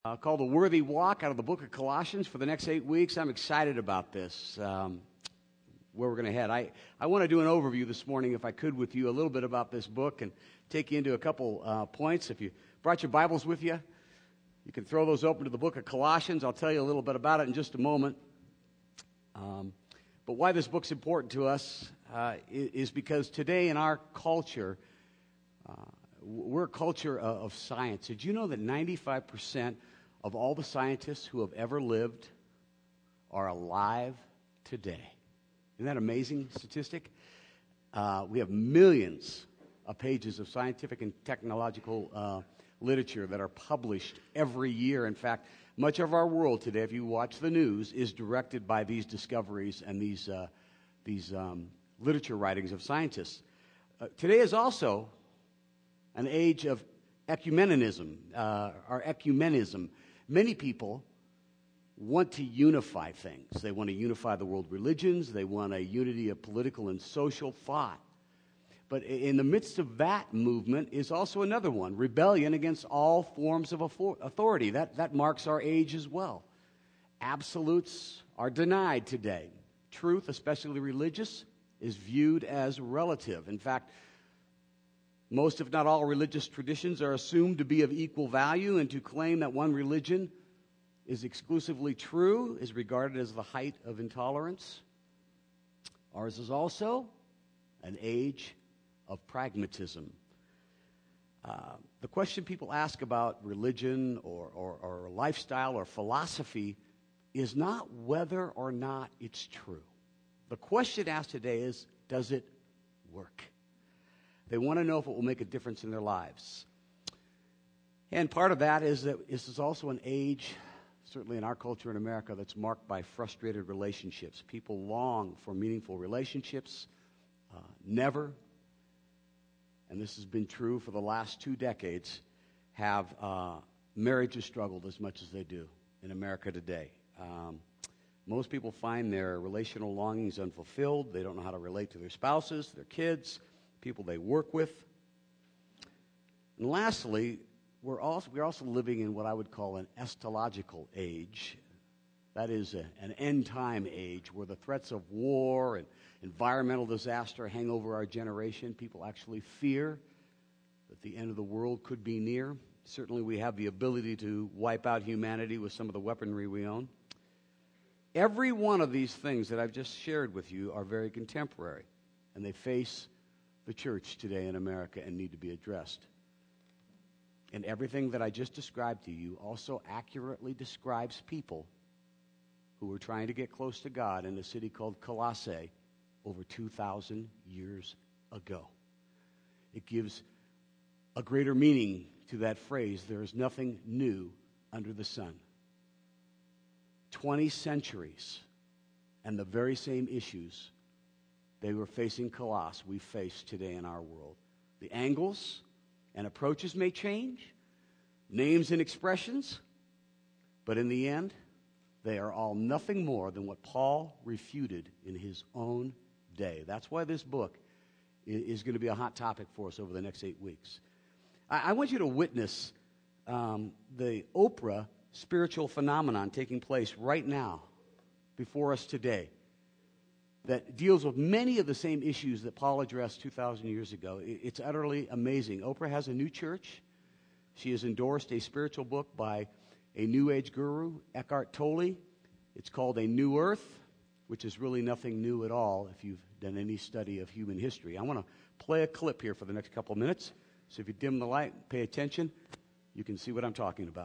Called The Worthy Walk, out of the book of Colossians for the next 8 weeks. I'm excited about this, where we're going to head. I want to do an overview this morning, if I could, with you a little bit about this book and take you into a couple points. If you brought your Bibles with you, you can throw those open to the book of Colossians. I'll tell you a little bit about it in just a moment. But why this book's important to us is because today in our culture, we're a culture of science. Did you know that 95% of all the scientists who have ever lived are alive today? Isn't that an amazing statistic? We have millions of pages of scientific and technological literature that are published every year. In fact, much of our world today, if you watch the news, is directed by these discoveries and these literature writings of scientists. Today is also an age of ecumenism, or ecumenism. Many people want to unify things. They want to unify the world religions. They want a unity of political and social thought. But in the midst of that movement is also another one, rebellion against all forms of authority. That marks our age as well. Absolutes are denied today. Truth, especially religious, is viewed as relative. In fact, most, if not all, religious traditions are assumed to be of equal value, and to claim that one religion is exclusively true is regarded as the height of intolerance. Ours is also an age of pragmatism. The question people ask about religion or lifestyle or philosophy is not whether or not it's true. The question asked today is, does it work? They want to know if it will make a difference in their lives. And part of that is that this is also an age, certainly in our culture in America, that's marked by frustrated relationships. People long for meaningful relationships, never, and this has been true for the last 2 decades, have marriages struggled as much as they do in America today. Most people find their relational longings unfulfilled. They don't know how to relate to their spouses, their kids, people they work with. And lastly, we're also living in what I would call an eschatological age. That is an end-time age where the threats of war and environmental disaster hang over our generation. People actually fear that the end of the world could be near. Certainly we have the ability to wipe out humanity with some of the weaponry we own. Every one of these things that I've just shared with you are very contemporary, and they face the church today in America and need to be addressed. And everything that I just described to you also accurately describes people who were trying to get close to God in a city called Colossae over 2,000 years ago. It gives a greater meaning to that phrase, there is nothing new under the sun. 20 centuries and the very same issues they were facing Colossae we face today in our world. The angles and approaches may change, names and expressions, but in the end, they are all nothing more than what Paul refuted in his own day. That's why this book is going to be a hot topic for us over the next 8 weeks. I want you to witness the Oprah spiritual phenomenon taking place right now before us today, that deals with many of the same issues that Paul addressed 2,000 years ago. It's utterly amazing. Oprah has a new church. She has endorsed a spiritual book by a New Age guru, Eckhart Tolle. It's called A New Earth, which is really nothing new at all if you've done any study of human history. I want to play a clip here for the next couple of minutes. So if you dim the light, pay attention, you can see what I'm talking about.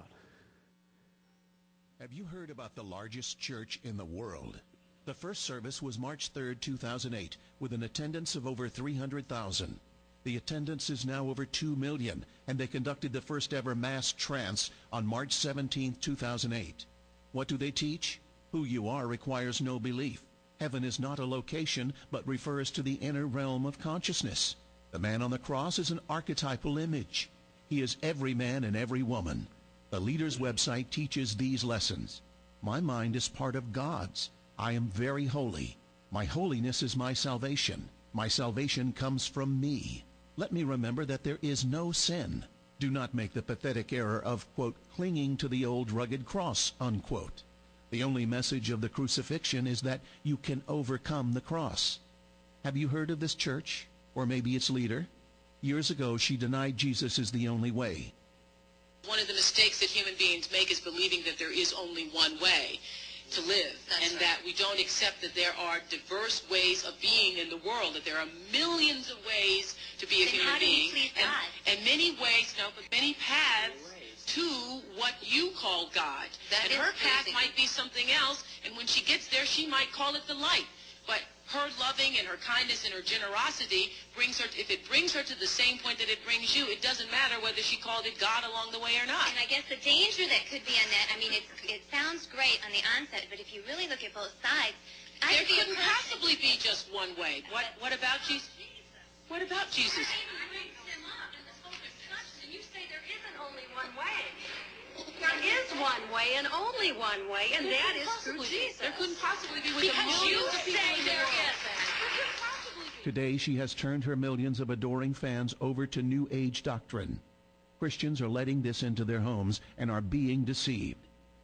Have you heard about the largest church in the world? The first service was March 3rd, 2008, with an attendance of over 300,000. The attendance is now over 2 million, and they conducted the first ever mass trance on March 17, 2008. What do they teach? Who you are requires no belief. Heaven is not a location, but refers to the inner realm of consciousness. The man on the cross is an archetypal image. He is every man and every woman. The leader's website teaches these lessons. My mind is part of God's. I am very holy. My holiness is my salvation. My salvation comes from me. Let me remember that there is no sin. Do not make the pathetic error of, quote, clinging to the old rugged cross, unquote. The only message of the crucifixion is that you can overcome the cross. Have you heard of this church, or maybe its leader? Years ago, she denied Jesus is the only way. One of the mistakes that human beings make is believing that there is only one way to live, that we don't accept that there are diverse ways of being in the world, that there are millions of ways to be a human being, and many ways, but many paths to what you call God. And her path might be something else, and when she gets there, she might call it the light. But her loving and her kindness and her generosity brings her, if it brings her to the same point that it brings you, it doesn't matter whether she called it God along the way or not. And I guess the danger that could be on that, I mean, it sounds great on the onset, but if you really look at both sides, there couldn't possibly be just one way. What about Jesus? What about Jesus? And you say there isn't only one way. There is one way and only one way, and that is through Jesus. There couldn't possibly be with Because the millions you of people say in the there world. isn't. Today, she has turned her millions of adoring fans over to New Age doctrine. Christians are letting this into their homes and are being deceived.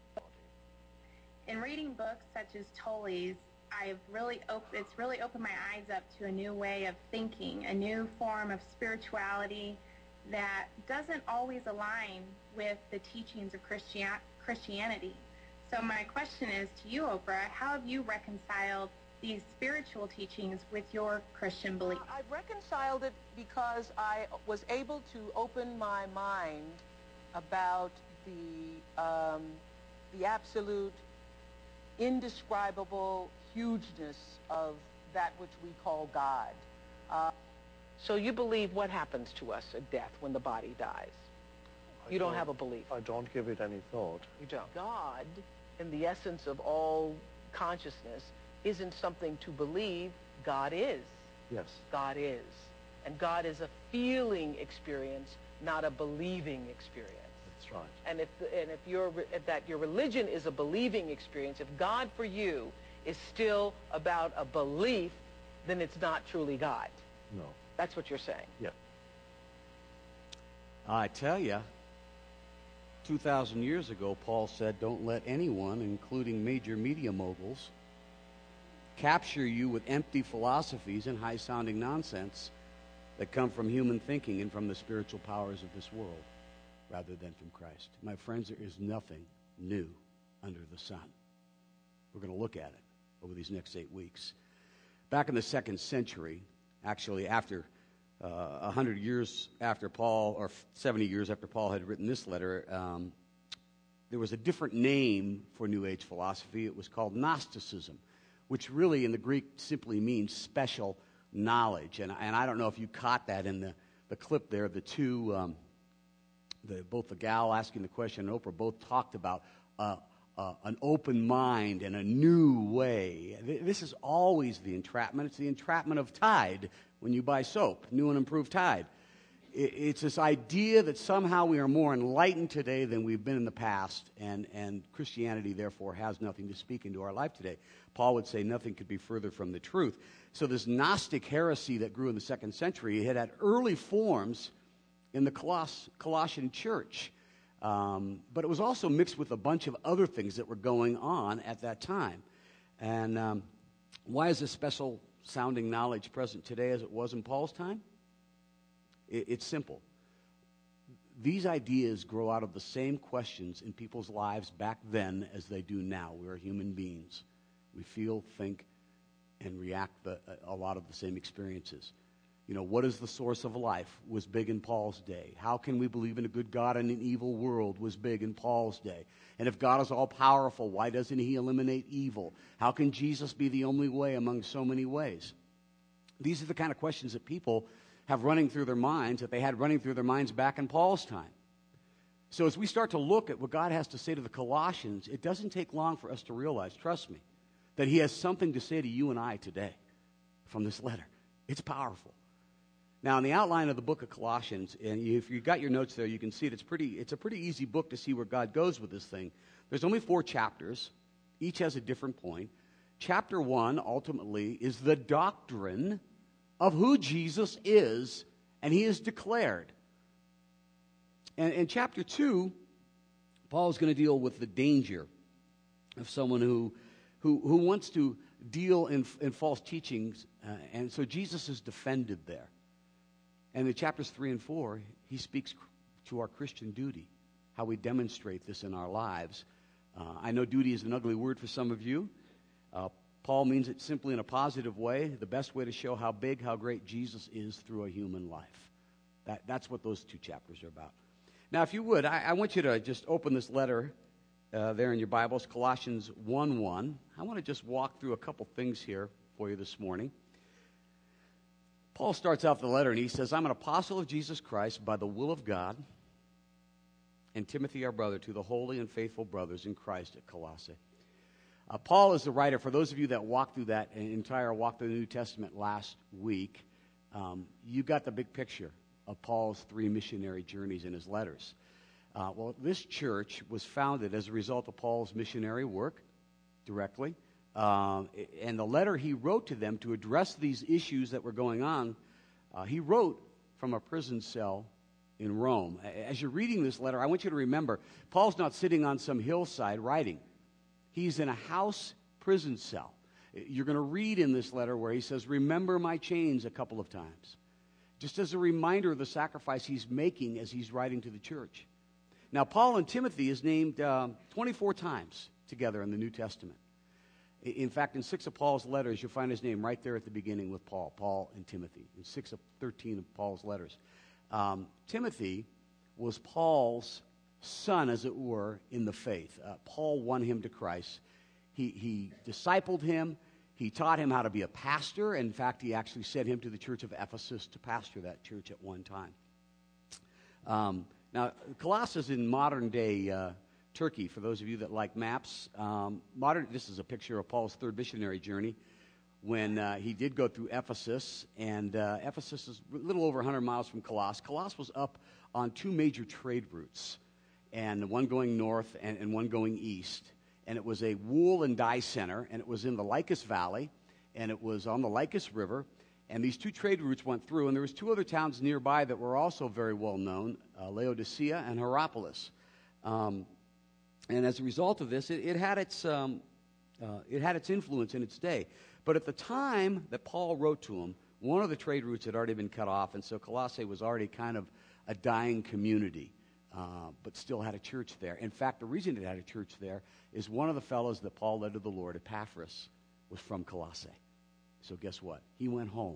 In reading books such as Tolley's, it's really opened my eyes up to a new way of thinking, a new form of spirituality that doesn't always align with the teachings of Christianity. So my question is to you, Oprah, how have you reconciled these spiritual teachings with your Christian belief? I've reconciled it because I was able to open my mind about the absolute, indescribable hugeness of that which we call God. So you believe what happens to us at death when the body dies? You don't have a belief. I don't give it any thought. You don't. God, in the essence of all consciousness, isn't something to believe. God is. Yes. God is. And God is a feeling experience, not a believing experience. That's right. And if your religion is a believing experience, if God for you is still about a belief, then it's not truly God. No. That's what you're saying. Yeah. I tell you, 2,000 years ago, Paul said, don't let anyone, including major media moguls, capture you with empty philosophies and high-sounding nonsense that come from human thinking and from the spiritual powers of this world, rather than from Christ. My friends, there is nothing new under the sun. We're going to look at it over these next 8 weeks. Back in the 2nd century, actually after 100 years after Paul, or 70 years after Paul had written this letter, there was a different name for New Age philosophy. It was called Gnosticism, which really in the Greek simply means special knowledge. And I don't know if you caught that in the clip there. The two, both the gal asking the question and Oprah both talked about an open mind and a new way. This is always the entrapment. It's the entrapment of Tide when you buy soap, new and improved Tide. It's this idea that somehow we are more enlightened today than we've been in the past, and Christianity, therefore, has nothing to speak into our life today. Paul would say nothing could be further from the truth. So this Gnostic heresy that grew in the 2nd century, it had early forms in the Colossian church. But it was also mixed with a bunch of other things that were going on at that time. And why is this special sounding knowledge present today as it was in Paul's time? It's simple. These ideas grow out of the same questions in people's lives back then as they do now. We are human beings. We feel, think, and react a lot of the same experiences. You know, what is the source of life was big in Paul's day. How can we believe in a good God in an evil world was big in Paul's day. And if God is all-powerful, why doesn't he eliminate evil? How can Jesus be the only way among so many ways? These are the kind of questions that people have running through their minds, that they had running through their minds back in Paul's time. So as we start to look at what God has to say to the Colossians, it doesn't take long for us to realize, trust me, that he has something to say to you and I today from this letter. It's powerful. Now, in the outline of the book of Colossians, and if you've got your notes there, you can see it's a pretty easy book to see where God goes with this thing. There's only 4 chapters. Each has a different point. Chapter 1, ultimately, is the doctrine of who Jesus is, and he is declared. And in chapter 2, Paul is going to deal with the danger of someone who wants to deal in false teachings, and so Jesus is defended there. And in chapters 3 and 4, he speaks to our Christian duty, how we demonstrate this in our lives. I know duty is an ugly word for some of you. Paul means it simply in a positive way, the best way to show how big, how great Jesus is through a human life. That's what those 2 chapters are about. Now, if you would, I want you to just open this letter there in your Bibles, Colossians 1:1. I want to just walk through a couple things here for you this morning. Paul starts out the letter and he says, I'm an apostle of Jesus Christ by the will of God, and Timothy our brother, to the holy and faithful brothers in Christ at Colossae. Paul is the writer. For those of you that walked through that entire walk through the New Testament last week, you got the big picture of Paul's 3 missionary journeys in his letters. Well, this church was founded as a result of Paul's missionary work directly. And the letter he wrote to them to address these issues that were going on, he wrote from a prison cell in Rome. As you're reading this letter, I want you to remember, Paul's not sitting on some hillside writing. He's in a house prison cell. You're going to read in this letter where he says, remember my chains, a couple of times, just as a reminder of the sacrifice he's making as he's writing to the church. Now, Paul and Timothy is named 24 times together in the New Testament. In fact, in 6 of Paul's letters, you'll find his name right there at the beginning with Paul and Timothy, in 6 of 13 of Paul's letters. Timothy was Paul's son, as it were, in the faith. Paul won him to Christ. He discipled him. He taught him how to be a pastor. In fact, he actually sent him to the church of Ephesus to pastor that church at one time. Now, Colossae is in modern-day Turkey, for those of you that like maps. This is a picture of Paul's 3rd missionary journey when he did go through Ephesus, and Ephesus is a little over 100 miles from Colossae. Colossae was up on 2 major trade routes, and one going north and one going east. And it was a wool and dye center, and it was in the Lycus Valley, and it was on the Lycus River. And these 2 trade routes went through, and there was 2 other towns nearby that were also very well known, Laodicea and Hierapolis. And as a result of this, it had its influence in its day. But at the time that Paul wrote to him, one of the trade routes had already been cut off, and so Colossae was already kind of a dying community, but still had a church there. In fact, the reason it had a church there is one of the fellows that Paul led to the Lord, Epaphras, was from Colossae. So guess what? He went home,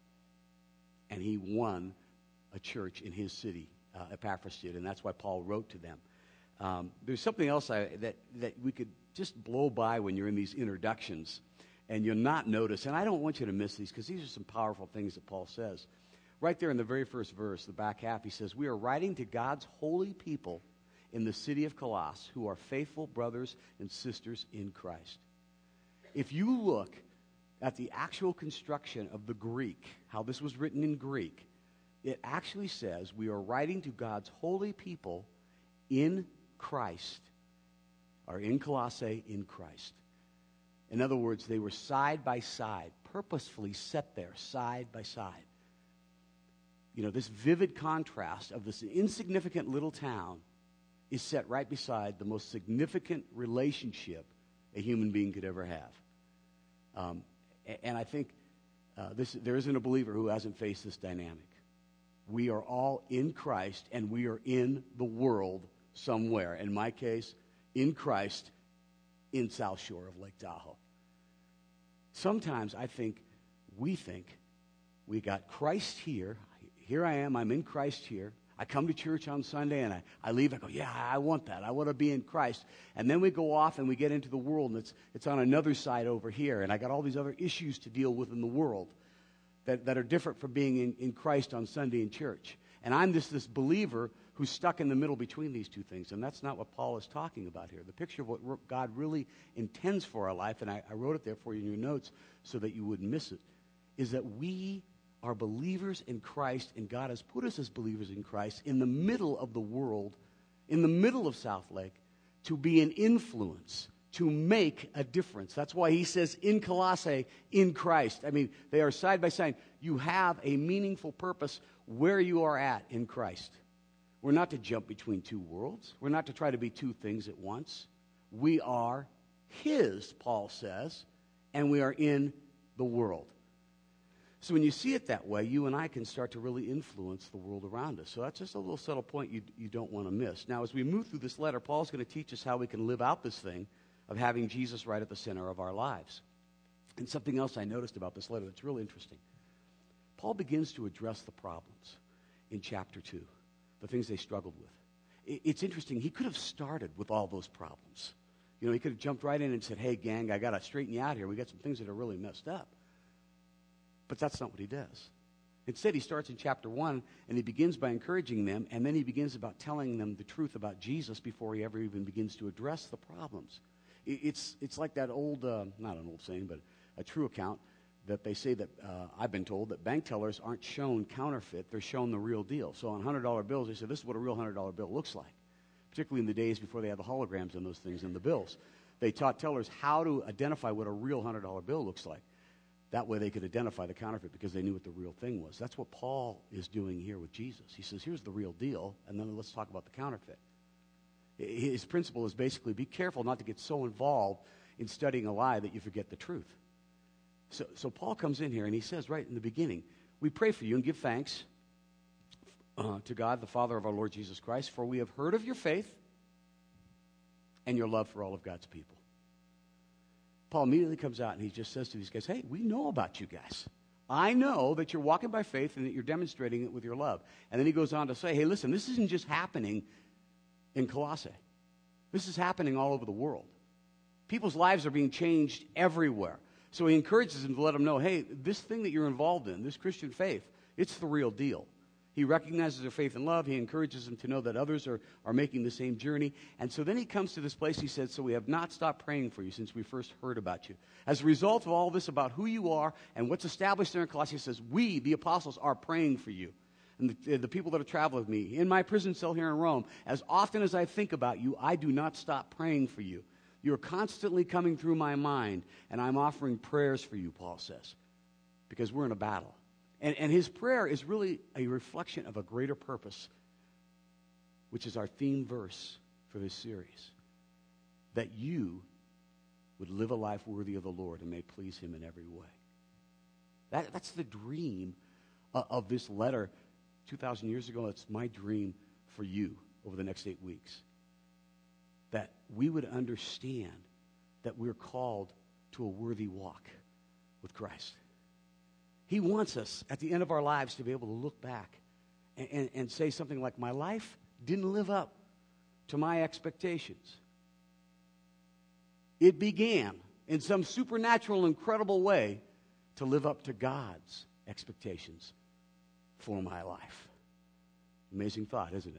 and he won a church in his city, Epaphras did, and that's why Paul wrote to them. There's something else that we could just blow by when you're in these introductions, and you'll not notice, and I don't want you to miss these, because these are some powerful things that Paul says. Right there in the very first verse, the back half, he says, we are writing to God's holy people in the city of Colossae who are faithful brothers and sisters in Christ. If you look at the actual construction of the Greek, how this was written in Greek, it actually says we are writing to God's holy people in Christ, or in Colossae in Christ. In other words, they were side by side, purposefully set there side by side. You know, this vivid contrast of this insignificant little town is set right beside the most significant relationship a human being could ever have. And I think there isn't a believer who hasn't faced this dynamic. We are all in Christ, and we are in the world somewhere. In my case, in Christ, in South Shore of Lake Tahoe. Sometimes we think we got Christ here. Here I am, I'm in Christ here. I come to church on Sunday and I leave, I go, yeah, I want that. I want to be in Christ. And then we go off and we get into the world, and it's on another side over here. And I got all these other issues to deal with in the world that are different from being in Christ on Sunday in church. And I'm this believer who's stuck in the middle between these two things. And that's not what Paul is talking about here. The picture of what God really intends for our life, and I wrote it there for you in your notes so that you wouldn't miss it, is that we are believers in Christ, and God has put us as believers in Christ in the middle of the world, in the middle of South Lake, to be an influence, to make a difference. That's why he says in Colossae, in Christ. I mean, they are side by side. You have a meaningful purpose where you are at in Christ. We're not to jump between two worlds. We're not to try to be two things at once. We are his, Paul says, and we are in the world. So when you see it that way, you and I can start to really influence the world around us. So that's just a little subtle point you don't want to miss. Now, as we move through this letter, Paul's going to teach us how we can live out this thing of having Jesus right at the center of our lives. And something else I noticed about this letter that's really interesting. Paul begins to address the problems in chapter 2, the things they struggled with. It's interesting. He could have started with all those problems. You know, he could have jumped right in and said, hey, gang, I got to straighten you out here. We got some things that are really messed up. But that's not what he does. Instead, he starts in chapter 1, and he begins by encouraging them, and then he begins about telling them the truth about Jesus before he ever even begins to address the problems. It's like that old, not an old saying, but a true account that they say that, I've been told, that bank tellers aren't shown counterfeit, they're shown the real deal. So on $100 bills, they say, this is what a real $100 bill looks like, particularly in the days before they had the holograms and those things in the bills. They taught tellers how to identify what a real $100 bill looks like. That way they could identify the counterfeit because they knew what the real thing was. That's what Paul is doing here with Jesus. He says, here's the real deal, and then let's talk about the counterfeit. His principle is basically be careful not to get so involved in studying a lie that you forget the truth. So Paul comes in here and he says right in the beginning, we pray for you and give thanks to God, the Father of our Lord Jesus Christ, for we have heard of your faith and your love for all of God's people. Paul immediately comes out and he just says to these guys, hey, we know about you guys. I know that you're walking by faith and that you're demonstrating it with your love. And then he goes on to say, hey, listen, this isn't just happening in Colossae. This is happening all over the world. People's lives are being changed everywhere. So he encourages them to let them know, hey, this thing that you're involved in, this Christian faith, it's the real deal. He recognizes their faith and love. He encourages them to know that others are making the same journey. And so then he comes to this place, he said, so we have not stopped praying for you since we first heard about you. As a result of all this about who you are and what's established there in Colossae, he says, we, the apostles, are praying for you. And the people that have traveled with me in my prison cell here in Rome, as often as I think about you, I do not stop praying for you. You're constantly coming through my mind, and I'm offering prayers for you, Paul says, because we're in a battle. And his prayer is really a reflection of a greater purpose, which is our theme verse for this series, that you would live a life worthy of the Lord and may please him in every way. That's the dream of this letter 2,000 years ago. It's my dream for you over the next 8 weeks, that we would understand that we're called to a worthy walk with Christ. He wants us at the end of our lives to be able to look back and say something like, my life didn't live up to my expectations. It began in some supernatural, incredible way to live up to God's expectations for my life. Amazing thought, isn't it?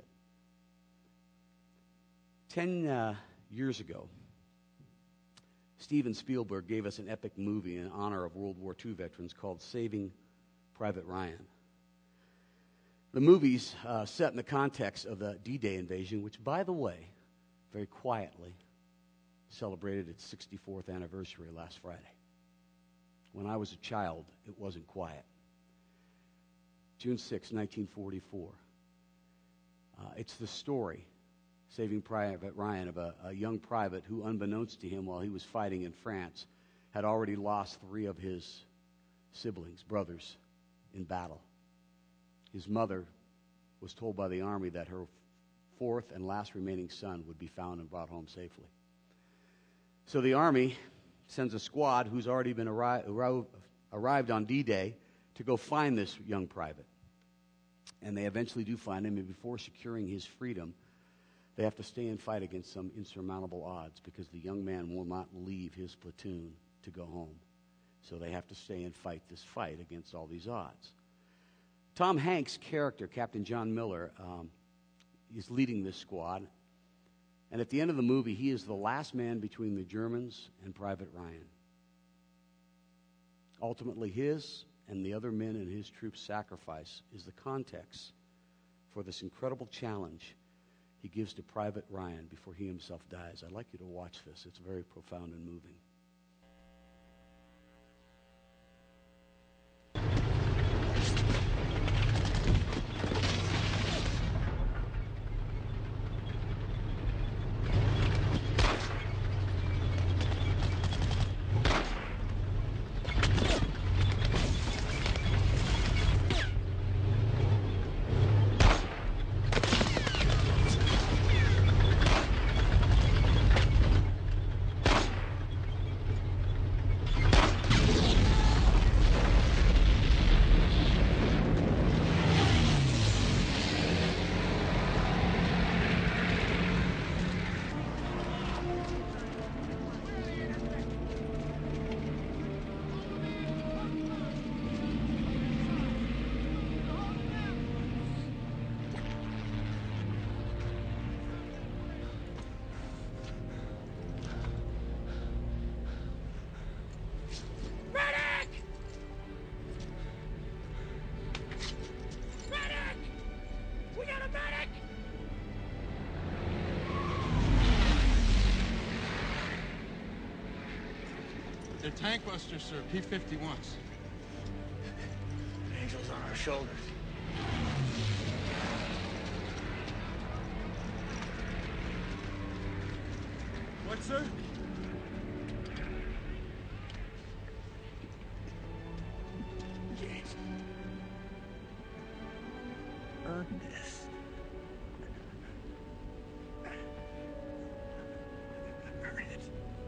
10 years ago, Steven Spielberg gave us an epic movie in honor of World War II veterans called Saving Private Ryan. The movie's set in the context of the D-Day invasion, which, by the way, very quietly celebrated its 64th anniversary last Friday. When I was a child, it wasn't quiet. June 6, 1944. It's the story, Saving Private Ryan, of a young private who, unbeknownst to him while he was fighting in France, had already lost 3 of his siblings, brothers, in battle. His mother was told by the Army that her 4th and last remaining son would be found and brought home safely. So the Army sends a squad who's already been arrived on D-Day to go find this young private. And they eventually do find him, and before securing his freedom, they have to stay and fight against some insurmountable odds because the young man will not leave his platoon to go home. So they have to stay and fight this fight against all these odds. Tom Hanks' character, Captain John Miller, is leading this squad. And at the end of the movie, he is the last man between the Germans and Private Ryan. Ultimately, his and the other men in his troop's sacrifice is the context for this incredible challenge he gives to Private Ryan before he himself dies. I'd like you to watch this. It's very profound and moving. They're tank busters, sir. P-51s. Angels on our shoulders. What, sir? James. Earn this. Earn it.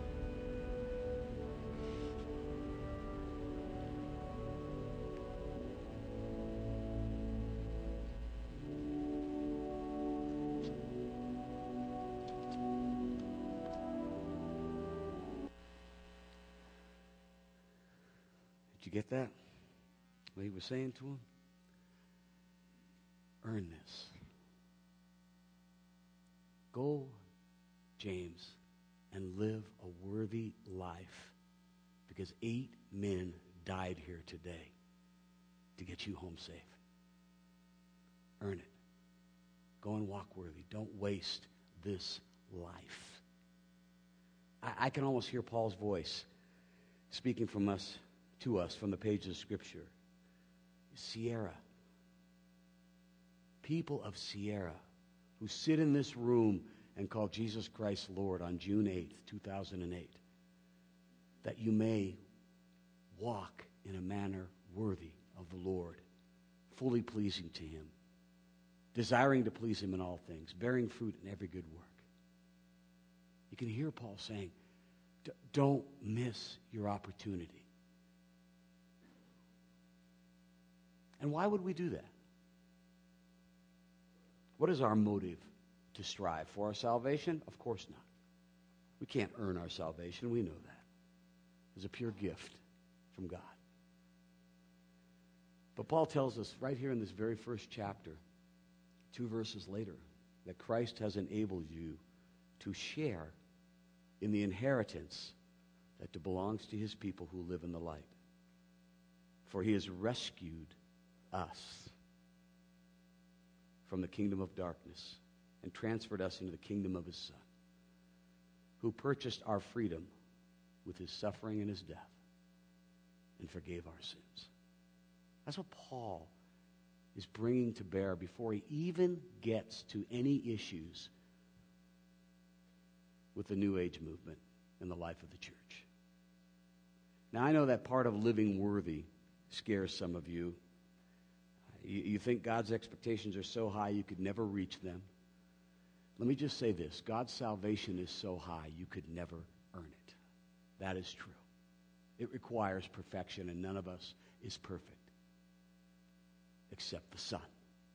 Did you get that? What he was saying to him? Earn this. Go, James, and live a worthy life, because 8 men died here today to get you home safe. Earn it. Go and walk worthy. Don't waste this life. I can almost hear Paul's voice speaking from us to us from the pages of Scripture. Sierra. People of Sierra who sit in this room and call Jesus Christ Lord on June 8th, 2008, that you may walk in a manner worthy of the Lord, fully pleasing to Him, desiring to please Him in all things, bearing fruit in every good work. You can hear Paul saying, don't miss your opportunity. And why would we do that? What is our motive to strive for our salvation? Of course not. We can't earn our salvation. We know that. It's a pure gift from God. But Paul tells us right here in this very first chapter, 2 verses later, that Christ has enabled you to share in the inheritance that belongs to His people who live in the light. For He has rescued us from the kingdom of darkness and transferred us into the kingdom of His Son, who purchased our freedom with His suffering and His death and forgave our sins. That's what Paul is bringing to bear before he even gets to any issues with the New Age movement in the life of the church. Now, I know that part of living worthy scares some of you. You think God's expectations are so high you could never reach them. Let me just say this. God's salvation is so high you could never earn it. That is true. It requires perfection, and none of us is perfect except the Son.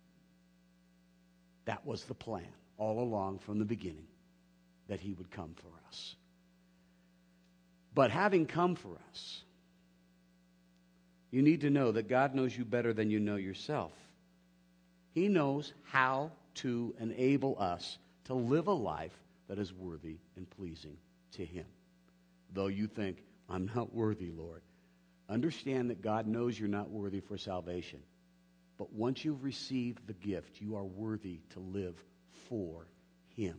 That was the plan all along from the beginning, that He would come for us. But having come for us, you need to know that God knows you better than you know yourself. He knows how to enable us to live a life that is worthy and pleasing to Him. Though you think, I'm not worthy, Lord. Understand that God knows you're not worthy for salvation. But once you've received the gift, you are worthy to live for Him.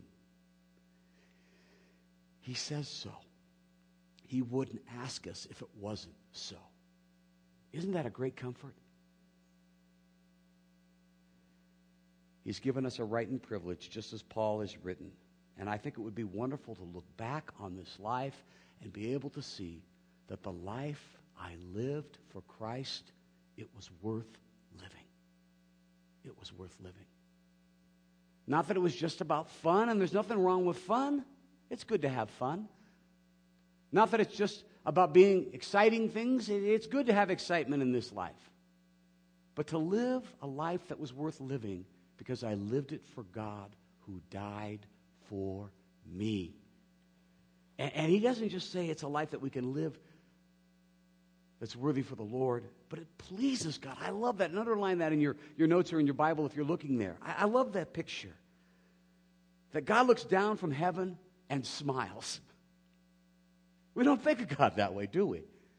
He says so. He wouldn't ask us if it wasn't so. Isn't that a great comfort? He's given us a right and privilege, just as Paul has written. And I think it would be wonderful to look back on this life and be able to see that the life I lived for Christ, it was worth living. It was worth living. Not that it was just about fun, and there's nothing wrong with fun. It's good to have fun. Not that it's just about being exciting things. It's good to have excitement in this life. But to live a life that was worth living because I lived it for God who died for me. And He doesn't just say it's a life that we can live that's worthy for the Lord, but it pleases God. I love that. And underline that in your notes or in your Bible if you're looking there. I love that picture. That God looks down from heaven and smiles. We don't think of God that way, do we?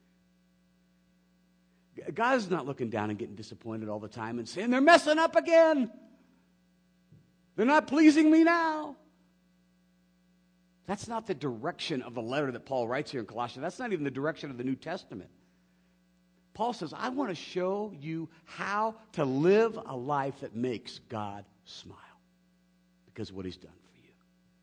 God is not looking down and getting disappointed all the time and saying, they're messing up again. They're not pleasing me now. That's not the direction of the letter that Paul writes here in Colossians. That's not even the direction of the New Testament. Paul says, I want to show you how to live a life that makes God smile because of what he's done for you.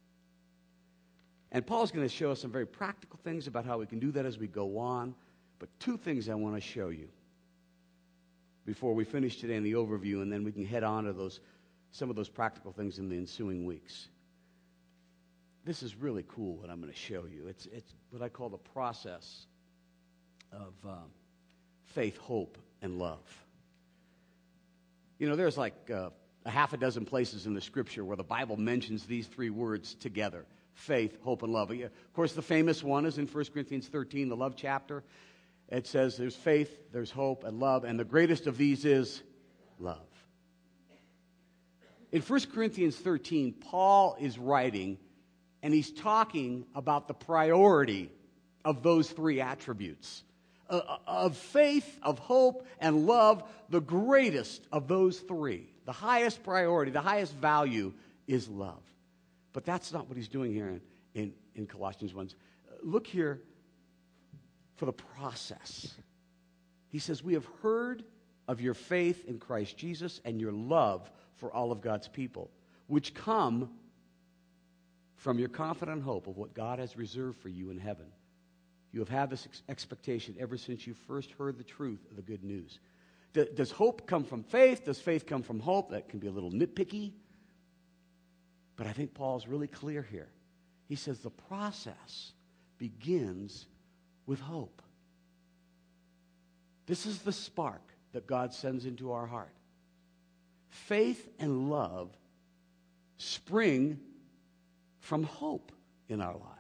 And Paul's going to show us some very practical things about how we can do that as we go on. But two things I want to show you before we finish today in the overview, and then we can head on to some of those practical things in the ensuing weeks. This is really cool what I'm going to show you. It's what I call the process of faith, hope, and love. You know, there's like a half a dozen places in the Scripture where the Bible mentions these three words together: faith, hope, and love. Of course, the famous one is in 1 Corinthians 13, the love chapter. It says there's faith, there's hope, and love, and the greatest of these is love. In 1 Corinthians 13, Paul is writing, and he's talking about the priority of those three attributes. Of faith, of hope, and love, the greatest of those three, the highest priority, the highest value is love. But that's not what he's doing here in Colossians 1. Look here for the process. He says, we have heard of your faith in Christ Jesus and your love for all of God's people, which come from your confident hope of what God has reserved for you in heaven. You have had this expectation ever since you first heard the truth of the good news. Does hope come from faith? Does faith come from hope? That can be a little nitpicky. But I think Paul's really clear here. He says the process begins with hope. This is the spark that God sends into our heart. Faith and love spring from hope in our lives.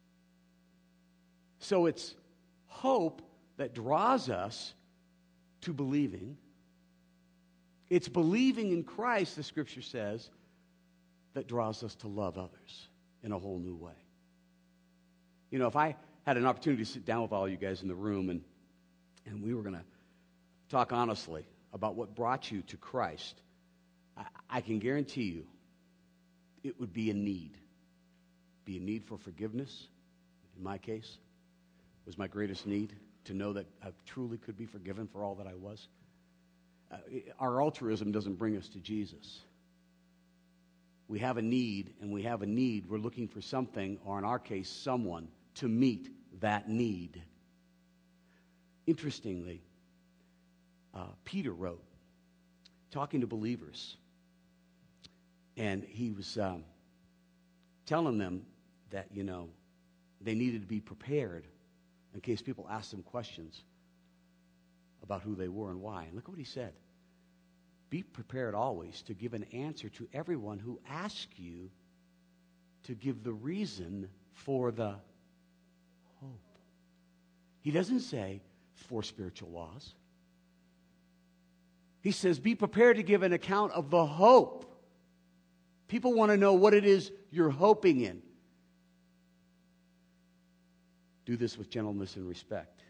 So it's hope that draws us to believing. It's believing in Christ, the Scripture says, that draws us to love others in a whole new way. You know, if I had an opportunity to sit down with all you guys in the room and we were going to talk honestly about what brought you to Christ, I can guarantee you it would be a need. Be a need for forgiveness, in my case. Was my greatest need to know that I truly could be forgiven for all that I was. Our altruism doesn't bring us to Jesus. We have a need, and we have a need. We're looking for something, or in our case, someone, to meet that need. Interestingly, Peter wrote, talking to believers, and he was telling them that, you know, they needed to be prepared in case people asked them questions about who they were and why. And look what he said. Be prepared always to give an answer to everyone who asks you to give the reason for the hope. He doesn't say for spiritual laws. He says be prepared to give an account of the hope. People want to know what it is you're hoping in. Do this with gentleness and respect.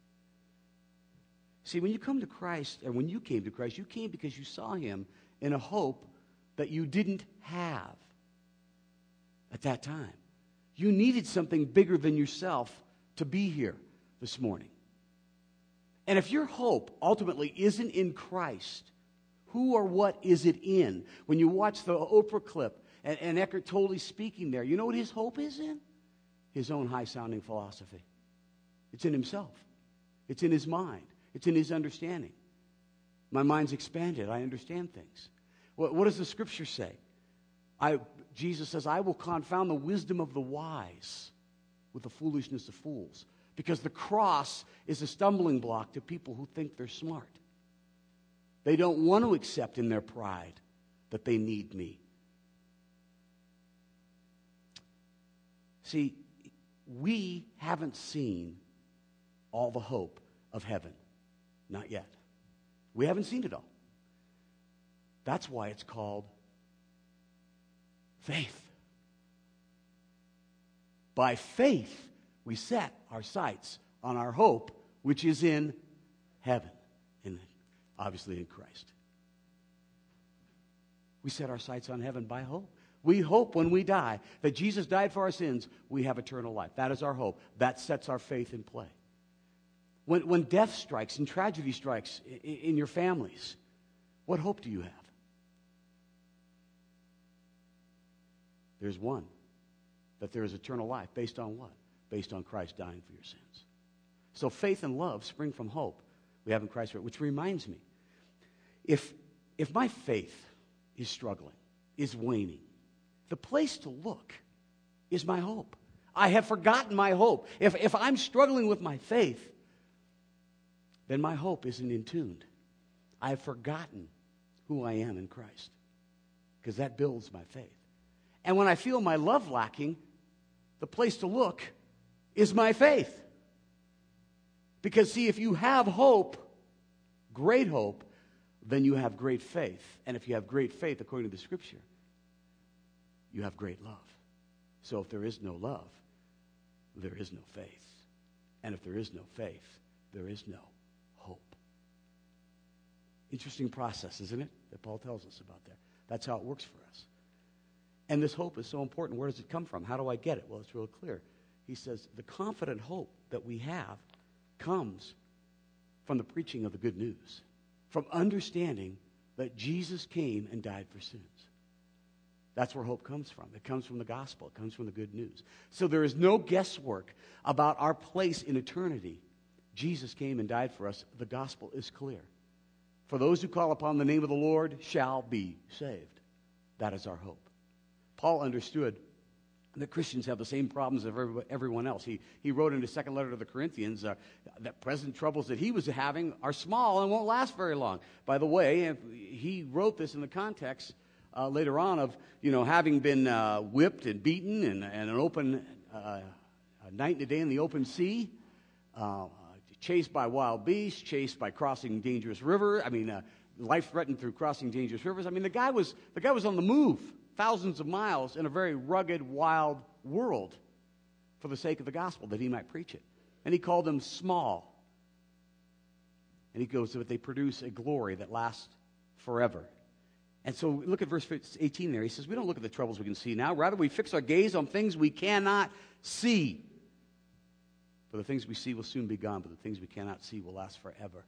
See, when you come to Christ, or when you came to Christ, you came because you saw him in a hope that you didn't have at that time. You needed something bigger than yourself to be here this morning. And if your hope ultimately isn't in Christ, who or what is it in? When you watch the Oprah clip and Eckhart Tolle speaking there, you know what his hope is in? His own high-sounding philosophy. It's in himself. It's in his mind. It's in his understanding. My mind's expanded. I understand things. What does the Scripture say? Jesus says, I will confound the wisdom of the wise with the foolishness of fools. Because the cross is a stumbling block to people who think they're smart. They don't want to accept in their pride that they need me. See, we haven't seen all the hope of heaven. Not yet. We haven't seen it all. That's why it's called faith. By faith, we set our sights on our hope, which is in heaven, and obviously in Christ. We set our sights on heaven by hope. We hope when we die that Jesus died for our sins, we have eternal life. That is our hope. That sets our faith in play. When death strikes and tragedy strikes in your families, what hope do you have? There's one, that there is eternal life. Based on what? Based on Christ dying for your sins. So faith and love spring from hope we have in Christ, which reminds me, if my faith is struggling, is waning, the place to look is my hope. I have forgotten my hope. If I'm struggling with my faith, then my hope isn't in tune. I have forgotten who I am in Christ, because that builds my faith. And when I feel my love lacking, the place to look is my faith. Because, see, if you have hope, great hope, then you have great faith. And if you have great faith, according to the Scripture, you have great love. So if there is no love, there is no faith. And if there is no faith, there is no hope. Interesting process, isn't it? That Paul tells us about that. That's how it works for us. And this hope is so important. Where does it come from? How do I get it? Well, it's real clear. He says the confident hope that we have comes from the preaching of the good news, from understanding that Jesus came and died for sins. That's where hope comes from. It comes from the gospel. It comes from the good news. So there is no guesswork about our place in eternity. Jesus came and died for us. The gospel is clear. For those who call upon the name of the Lord shall be saved. That is our hope. Paul understood that Christians have the same problems as everyone else. He wrote in his second letter to the Corinthians that present troubles that he was having are small and won't last very long. By the way, he wrote this in the context later on of, having been whipped and beaten and an open night and a day in the open sea, chased by wild beasts, chased by crossing dangerous river. Life threatened through crossing dangerous rivers. The guy was on the move, thousands of miles in a very rugged, wild world for the sake of the gospel, that he might preach it. And he called them small. And he goes, that they produce a glory that lasts forever. And so look at verse 18 there. He says, we don't look at the troubles we can see now. Rather, we fix our gaze on things we cannot see. For the things we see will soon be gone, but the things we cannot see will last forever.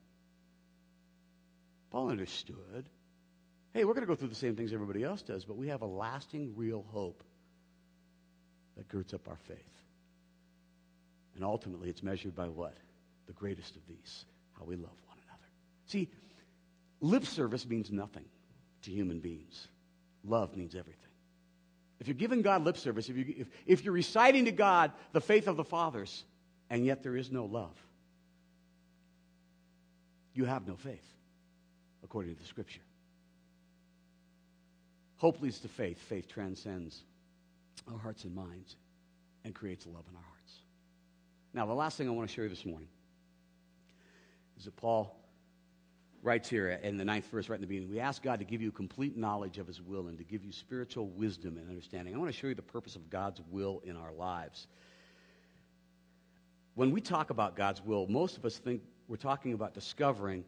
Paul understood, hey, we're going to go through the same things everybody else does, but we have a lasting, real hope that girds up our faith. And ultimately, it's measured by what? The greatest of these, how we love one another. See, lip service means nothing to human beings. Love means everything. If you're giving God lip service, if you're reciting to God the faith of the fathers, and yet there is no love, you have no faith, according to the Scripture. Hope leads to faith. Faith transcends our hearts and minds and creates love in our hearts. Now, the last thing I want to show you this morning is that Paul writes here in the 9th verse, right in the beginning, we ask God to give you complete knowledge of his will and to give you spiritual wisdom and understanding. I want to show you the purpose of God's will in our lives. When we talk about God's will, most of us think we're talking about discovering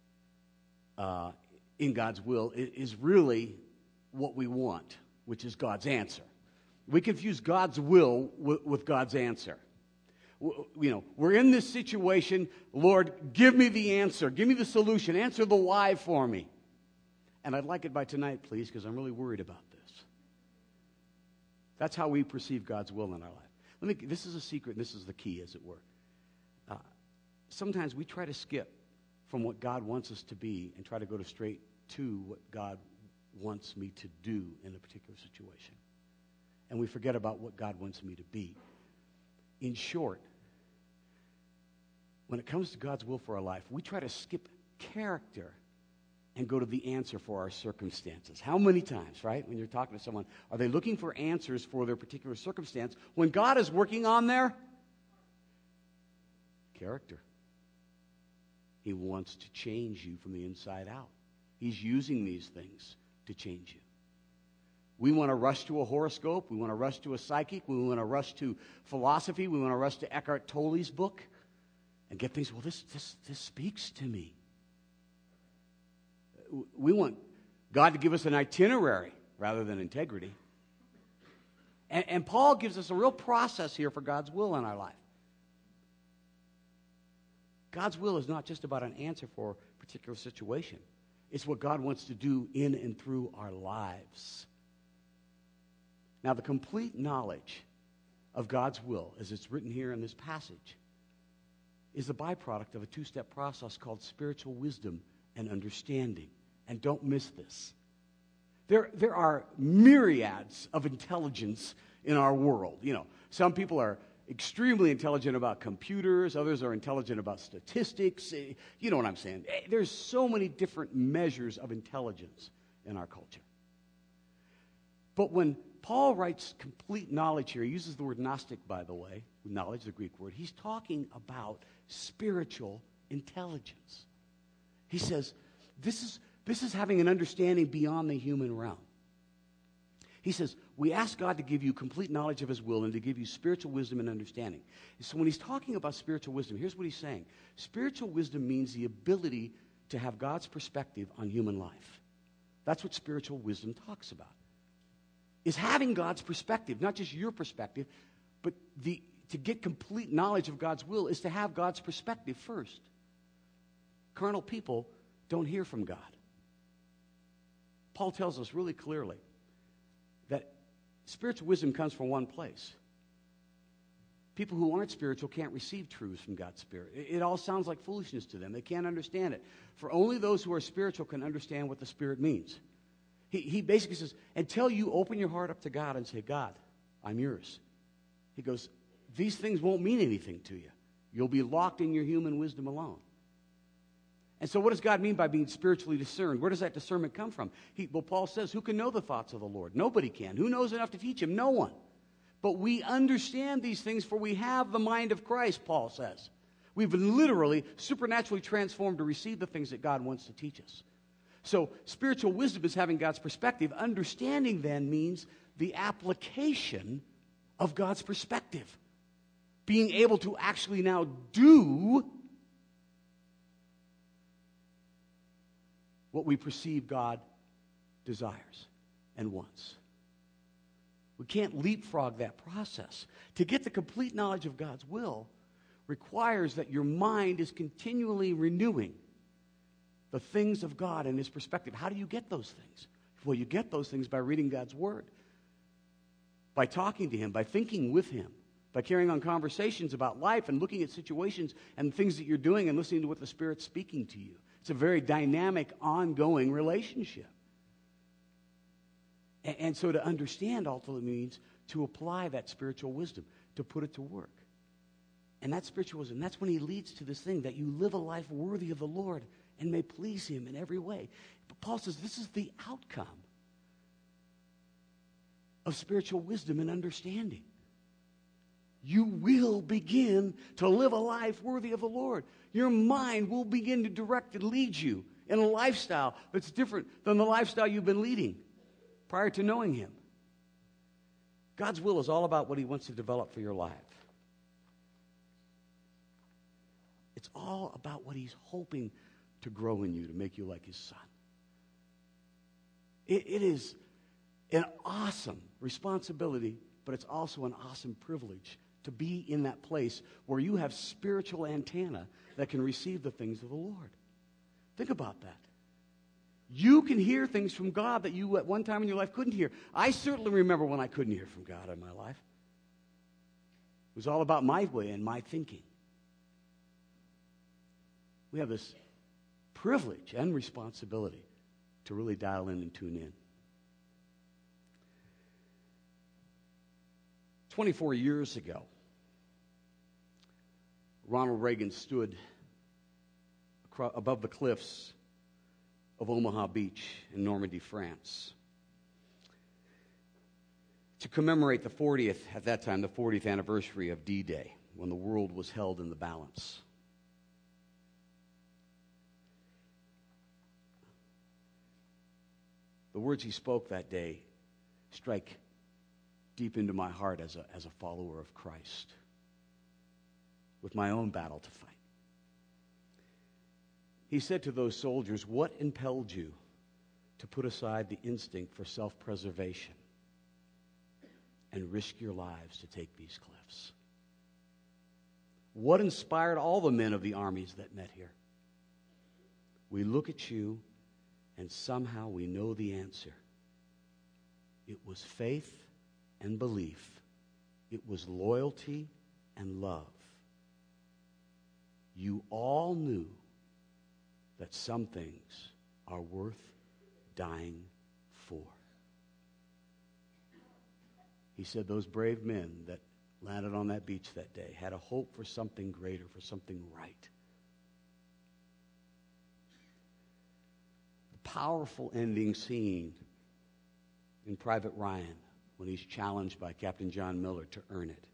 in God's will is really what we want, which is God's answer. We confuse God's will with God's answer. We're in this situation. Lord, give me the answer. Give me the solution. Answer the why for me. And I'd like it by tonight, please, because I'm really worried about this. That's how we perceive God's will in our life. This is a secret, and this is the key, as it were. Sometimes we try to skip from what God wants us to be and try to go straight to what God wants me to do in a particular situation. And we forget about what God wants me to be. In short, when it comes to God's will for our life, we try to skip character and go to the answer for our circumstances. How many times, right, when you're talking to someone, are they looking for answers for their particular circumstance when God is working on their character? He wants to change you from the inside out. He's using these things to change you. We want to rush to a horoscope. We want to rush to a psychic. We want to rush to philosophy. We want to rush to Eckhart Tolle's book and get things, well, this speaks to me. We want God to give us an itinerary rather than integrity. And Paul gives us a real process here for God's will in our life. God's will is not just about an answer for a particular situation. It's what God wants to do in and through our lives. Now, the complete knowledge of God's will, as it's written here in this passage, is the byproduct of a two-step process called spiritual wisdom and understanding. And don't miss this. There are myriads of intelligence in our world. You know, some people are extremely intelligent about computers. Others are intelligent about statistics. You know what I'm saying. There's so many different measures of intelligence in our culture. But when Paul writes complete knowledge here, he uses the word gnostic, by the way, knowledge, the Greek word. He's talking about spiritual intelligence. He says, this is having an understanding beyond the human realm. He says, we ask God to give you complete knowledge of his will and to give you spiritual wisdom and understanding. So when he's talking about spiritual wisdom, here's what he's saying. Spiritual wisdom means the ability to have God's perspective on human life. That's what spiritual wisdom talks about. Is having God's perspective, not just your perspective, but to get complete knowledge of God's will is to have God's perspective first. Carnal people don't hear from God. Paul tells us really clearly that spiritual wisdom comes from one place. People who aren't spiritual can't receive truths from God's Spirit. It all sounds like foolishness to them. They can't understand it. For only those who are spiritual can understand what the Spirit means. He basically says, until you open your heart up to God and say, God, I'm yours. He goes, these things won't mean anything to you. You'll be locked in your human wisdom alone. And so what does God mean by being spiritually discerned? Where does that discernment come from? Well, Paul says, who can know the thoughts of the Lord? Nobody can. Who knows enough to teach him? No one. But we understand these things, for we have the mind of Christ, Paul says. We've been literally, supernaturally transformed to receive the things that God wants to teach us. So spiritual wisdom is having God's perspective. Understanding then means the application of God's perspective. Being able to actually now do what we perceive God desires and wants. We can't leapfrog that process. To get the complete knowledge of God's will requires that your mind is continually renewing the things of God and his perspective. How do you get those things? Well, you get those things by reading God's word, by talking to him, by thinking with him, by carrying on conversations about life and looking at situations and things that you're doing and listening to what the Spirit's speaking to you. It's a very dynamic, ongoing relationship. And so to understand ultimately means to apply that spiritual wisdom, to put it to work. And that spiritual wisdom, that's when he leads to this thing, that you live a life worthy of the Lord and may please him in every way. But Paul says this is the outcome of spiritual wisdom and understanding. You will begin to live a life worthy of the Lord. Your mind will begin to direct and lead you in a lifestyle that's different than the lifestyle you've been leading prior to knowing him. God's will is all about what he wants to develop for your life. It's all about what he's hoping to grow in you, to make you like his son. It is an awesome responsibility, but it's also an awesome privilege to be in that place where you have spiritual antenna that can receive the things of the Lord. Think about that. You can hear things from God that you at one time in your life couldn't hear. I certainly remember when I couldn't hear from God in my life. It was all about my way and my thinking. We have this privilege and responsibility to really dial in and tune in. 24 years ago, Ronald Reagan stood above the cliffs of Omaha Beach in Normandy, France, to commemorate the 40th, at that time, the 40th anniversary of D-Day, when the world was held in the balance. The words he spoke that day strike deep into my heart as a follower of Christ, with my own battle to fight. He said to those soldiers, "What impelled you to put aside the instinct for self-preservation and risk your lives to take these cliffs? What inspired all the men of the armies that met here? We look at you, and somehow we know the answer. It was faith and belief. It was loyalty and love. You all knew that some things are worth dying for. He said those brave men that landed on that beach that day had a hope for something greater, for something right. The powerful ending scene in Private Ryan when he's challenged by Captain John Miller to earn it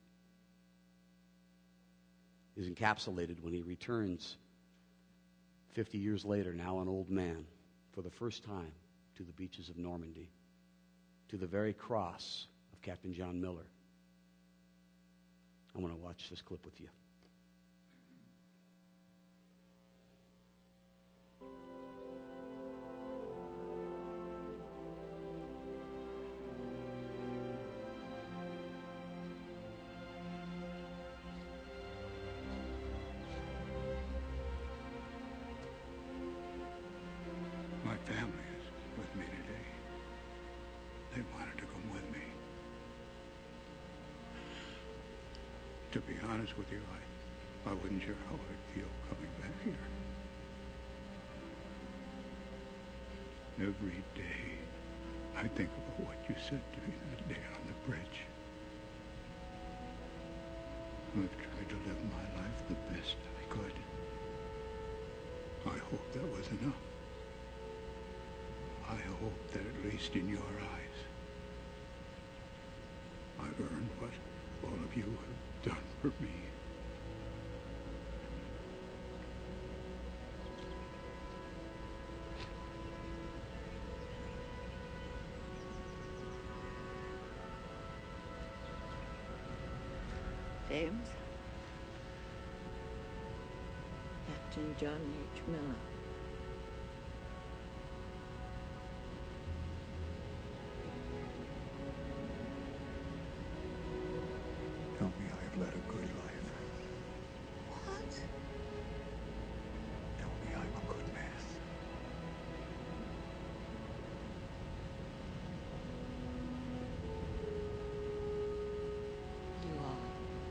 is encapsulated when he returns 50 years later, now an old man, for the first time to the beaches of Normandy, to the very cross of Captain John Miller. I want to watch this clip with you. My family is with me today. They wanted to come with me. To be honest with you, I wasn't sure how I'd feel coming back here. Every day, I think about what you said to me that day on the bridge. I've tried to live my life the best I could. I hope that was enough. I hope that at least in your eyes, I've earned what all of you have done for me. James. Captain John H. Miller. Tell me I have led a good life. What? Tell me I'm a good man. You are.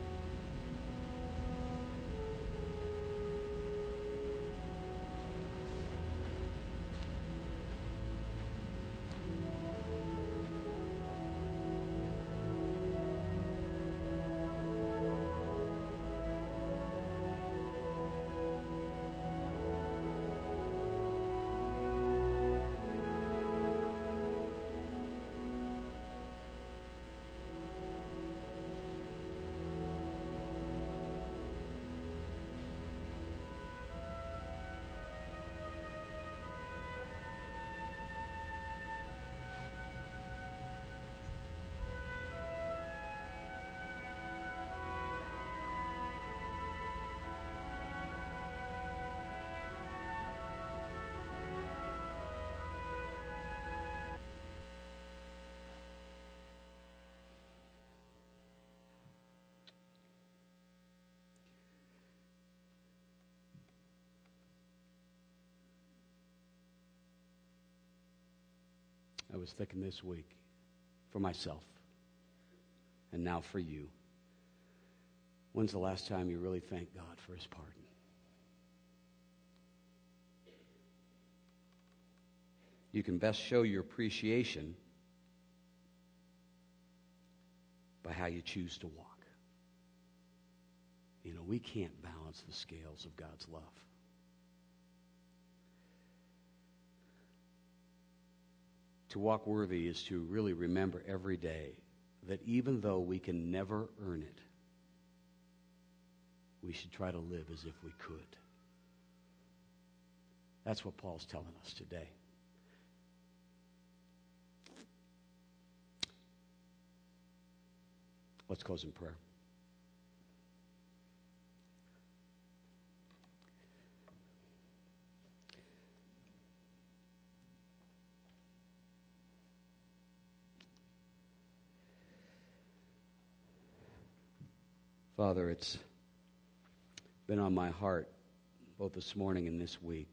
I was thinking this week for myself and now for you. When's the last time you really thanked God for his pardon? You can best show your appreciation by how you choose to walk. You know, we can't balance the scales of God's love. To walk worthy is to really remember every day that even though we can never earn it, we should try to live as if we could. That's what Paul's telling us today. Let's close in prayer. Father, it's been on my heart both this morning and this week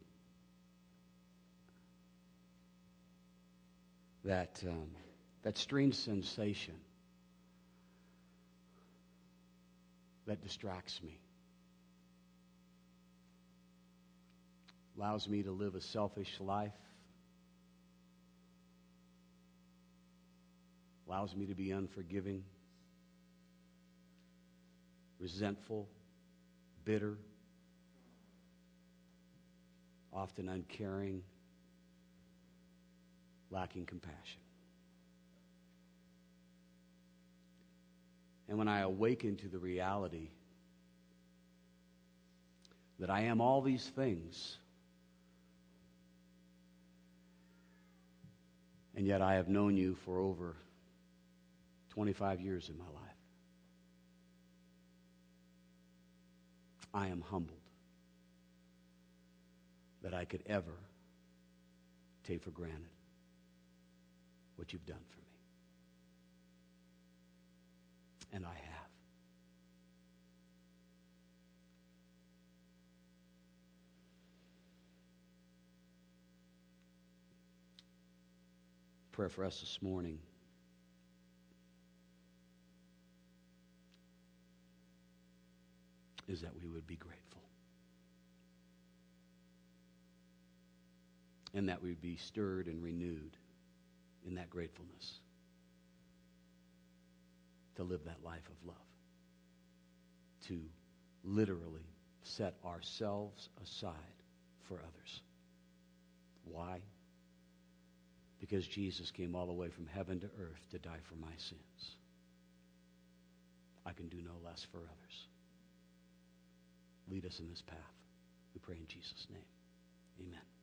that strange sensation that distracts me, allows me to live a selfish life, allows me to be unforgiving, resentful, bitter, often uncaring, lacking compassion. And when I awaken to the reality that I am all these things, and yet I have known you for over 25 years in my life, I am humbled that I could ever take for granted what you've done for me. And I have. Prayer for us this morning is that we would be grateful. And that we would be stirred and renewed in that gratefulness to live that life of love, to literally set ourselves aside for others. Why? Because Jesus came all the way from heaven to earth to die for my sins. I can do no less for others. Lead us in this path. We pray in Jesus' name. Amen.